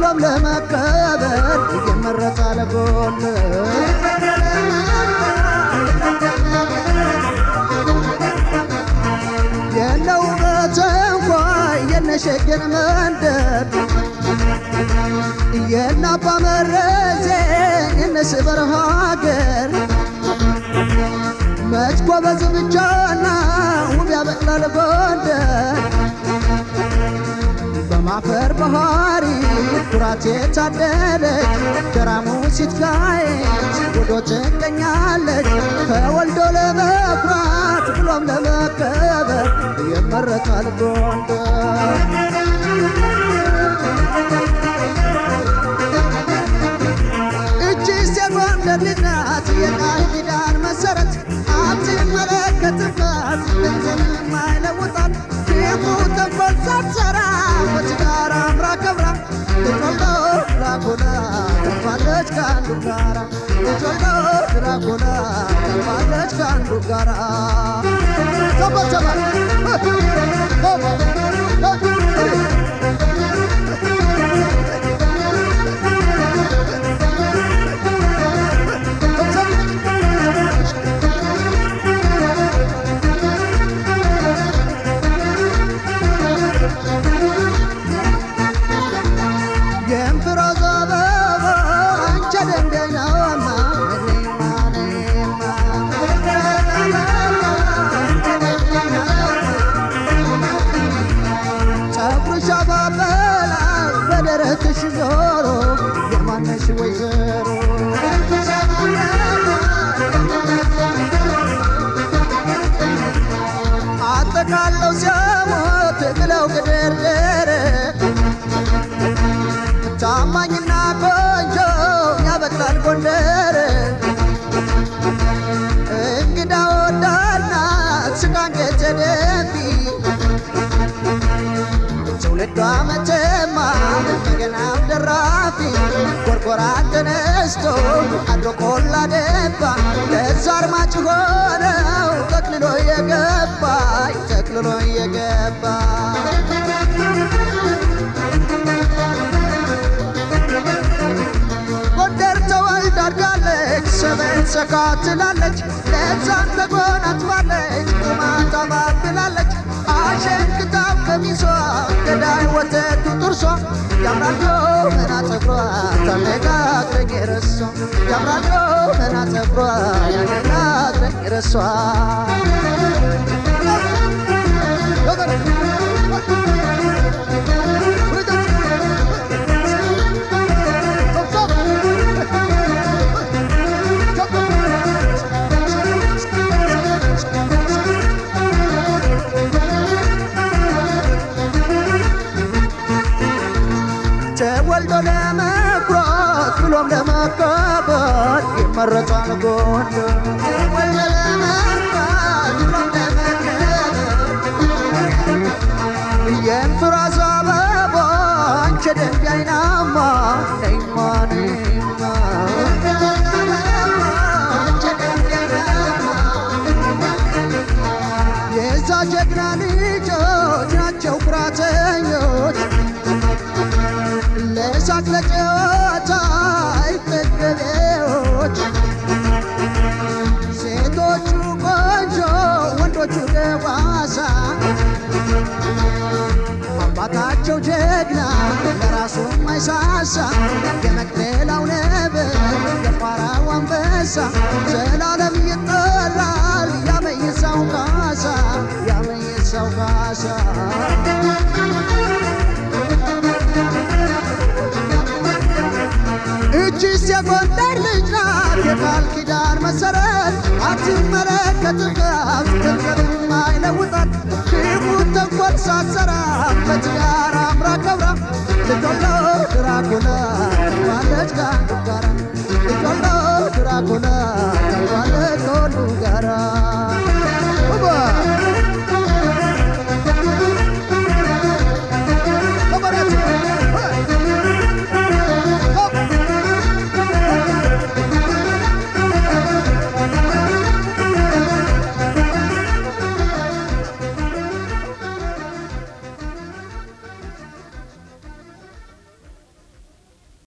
ብሎም ለመቀበል ይመረጣል ጎንደር የለው በተንኳይ የነሸገን መንደር የናባ መረዜ የነስበር ሀገር መች ጎበዝ ብቻና ውብ ያበቅላል ጎንደር በማፈር ባህሪ ኩራት የታደለች ገራሙ ሲትጋየች ወዶ ትገኛለች ተወልዶ ለመኩራት ብሎም ለመከበር ይመረጣል ጎንደር እጅስ የጎንደር ልጅ ናት የቃል ኪዳን መሰረት አትመለከትባት ምንም አይለውጣት ፊቱ ተንኮል ሳትሰራ በትዳር አምራ ከብራ ልትወልዶ ድራኩላ ተርፋለች ከአንዱ ጋራ ልትወልዶ ድራኩላ ተርፋለች ከአንዱ ጋራ ሰበሰባል በደረትሽ ዞሮ የማነሽ ወይዘሮ አጠቃለው ሲያሞት ብለው ግድርድር ታማኝና ቆንጆ ያበቅላል ጎንደር እንግዳ ወዳናት ስቃንጌት ደፊ ትውልዷ መቼማ በገናው ደራፊ ጎርጎራ ተነስቶ አድሮ ቆላ ደባ ለዛ አርማጭ ሆነው ጠቅልሎ የገባ ጎንደር ተወልዳ አድጋለች ሰበን ሰካ ትላለች ለዛን ተጎናጽፋለች ቁማታ ባብላለች አሸንክታብ ቀሚሷ ገዳይ ወተቱ ጥርሷ ያምራል መና ፀጉሯ ታነጋግረኝ ረሷ ያምራል መና ፀጉሯ ያነጋግረኝ ረሷ ተወልዶ ለመኩራት ብሎም ለመከበር ይመረጣል ጎንደር ተወልዶ ለመኩራት ብሎም ለመከበር የእንፍራዝ አበባ አንቺ ድንጋይ ናማ ነይማ ነይማ የዛ ጀግና ልጆች ናቸው ኩራተኞች ለሳቅ ለጨዋታ አይጠገቤዎች ሴቶቹ ቆንጆ ወንዶቹ ደዋሳ አባታቸው ጀግና ለራሱ ማይሳሳ የመቅደላው ነብር የቋራው አንበሳ ዘላለም ይጠራል ያመይሳው ካሳ ያመይሳው ካሳ እጅስ የጎንደር ልጅ ናት የቃል ኪዳን መሰረት አትመለከትባት